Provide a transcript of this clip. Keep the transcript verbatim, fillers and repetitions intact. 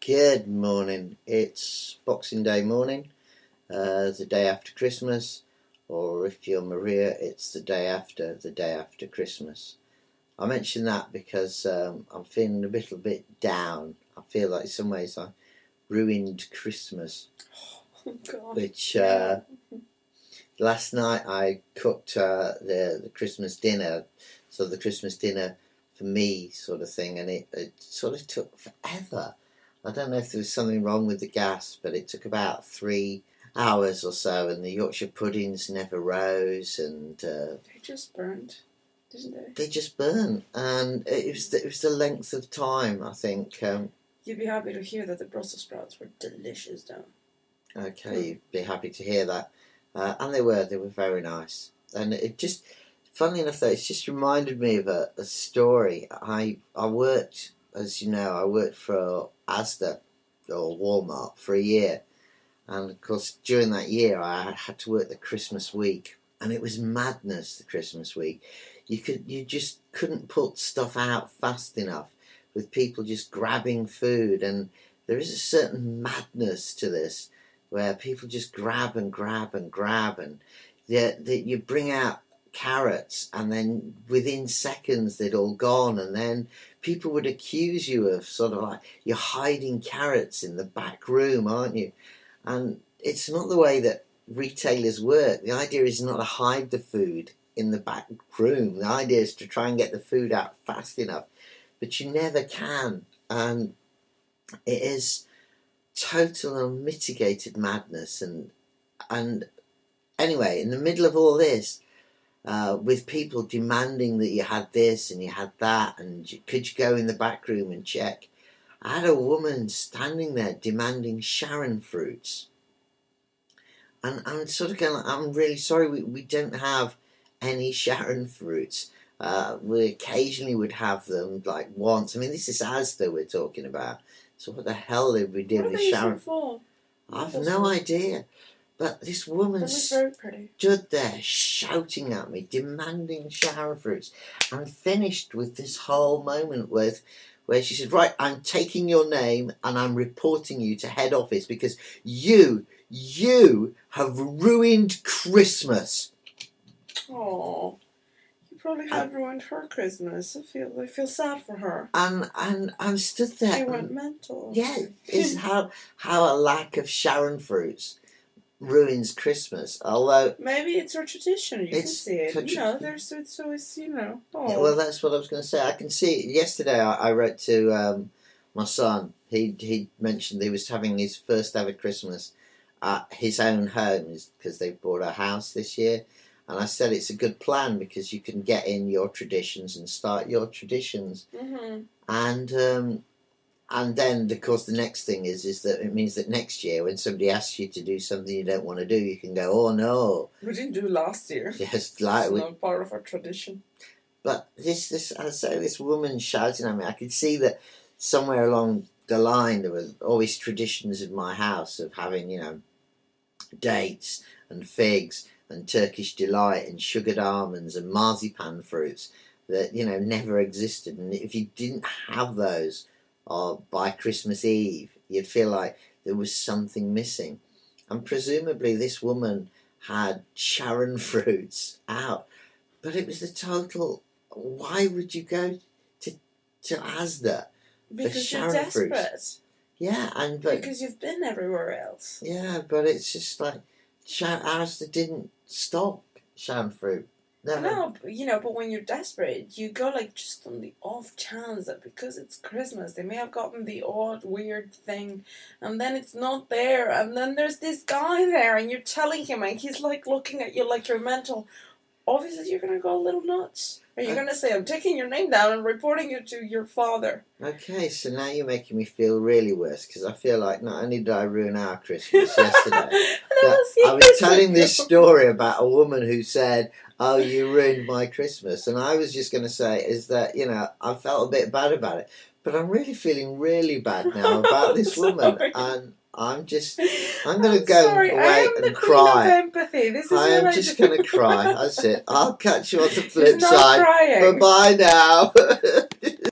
Good morning. It's Boxing Day morning, uh, the day after Christmas, or if you're Maria, it's the day after the day after Christmas. I mention that because um, I'm feeling a little bit down. I feel like in some ways I ruined Christmas. Oh, God. Which uh, last night I cooked uh, the the Christmas dinner, so the Christmas dinner for me sort of thing, and it, it sort of took forever. I don't know if there was something wrong with the gas, but it took about three hours or so, and the Yorkshire puddings never rose, and uh, They just burned, didn't they? they just burnt, and it was the, it was the length of time. I think. Um, You'd be happy to hear that the Brussels sprouts were delicious, though. okay, you'd be happy to hear that, uh, and they were. They were very nice, and it just, funnily enough, though, it's just reminded me of a, a story. I I worked, as you know, I worked for Asda or Walmart for a year, and of course during that year I had to work the Christmas week, and it was madness. The Christmas week, you could you just couldn't put stuff out fast enough, with people just grabbing food, and there is a certain madness to this where people just grab and grab and grab, and that you bring out carrots and then within seconds they'd all gone, and then people would accuse you of sort of like you're hiding carrots in the back room, aren't you? And it's not the way that retailers work. The idea is not to hide the food in the back room. The idea is to try and get the food out fast enough, but you never can, and it is total unmitigated madness. And and anyway, in the middle of all this, Uh, with people demanding that you had this and you had that, and you, could you go in the back room and check? I had a woman standing there demanding Sharon fruits, and I'm sort of going, I'm really sorry, we, we don't have any Sharon fruits. Uh, we occasionally would have them, like once. I mean, this is Asda we're talking about, so what the hell did we do What are with they Sharon? used for? I've no idea. But this woman That was very pretty. stood there shouting at me, demanding Sharon fruits, and finished with this whole moment with, where she said, right, I'm taking your name and I'm reporting you to head office because you, you have ruined Christmas. Oh, you probably had ruined her Christmas. I feel, I feel sad for her. And and I stood there. She went mental. Yeah, is how how a lack of Sharon fruits ruins Christmas. Although maybe it's our tradition. You can it's see it. tra- You know, there's it's always, you know. Oh. Yeah, well, that's what I was going to say. I can see it. Yesterday I, I wrote to um, my son. He he mentioned he was having his first ever Christmas at his own home because they bought a house this year. And I said it's a good plan because you can get in your traditions and start your traditions. Mm-hmm. And um, and then, of course, the next thing is is that it means that next year when somebody asks you to do something you don't want to do, you can go, oh, no. We didn't do it last year. Yes, like It's we, not part of our tradition. But this, this, I say, this woman shouting at me, I could see that somewhere along the line there was always traditions in my house of having, you know, dates and figs and Turkish delight and sugared almonds and marzipan fruits that, you know, never existed. And if you didn't have those uh, by Christmas Eve, you'd feel like there was something missing. And presumably this woman had Sharon fruits out. But it was the total, why would you go to to Asda Because for you're Sharon desperate. fruits? Yeah, and but Because you've been everywhere else. yeah, but it's just like Sharon, Asda didn't stop Sharon fruit. Never. No, but, you know, but when you're desperate, you go like just on the off chance that because it's Christmas, they may have gotten the odd weird thing, and then it's not there, and then there's this guy there, and you're telling him, and he's like looking at you like you're mental. Obviously, you're gonna go a little nuts. Are you Uh, gonna say, "I'm taking your name down and reporting you to your father"? Okay, so now you're making me feel really worse because I feel like not only did I ruin our Christmas yesterday, but I was telling this story about a woman who said, oh, you ruined my Christmas. And I was just going to say is that, you know, I felt a bit bad about it. But I'm really feeling really bad now about this woman. And I'm just, I'm going to go sorry, away I am and the cry. Queen of empathy. This is I am what just I going to cry. That's it. I'll catch you on the She's flip not side. crying. Bye-bye now.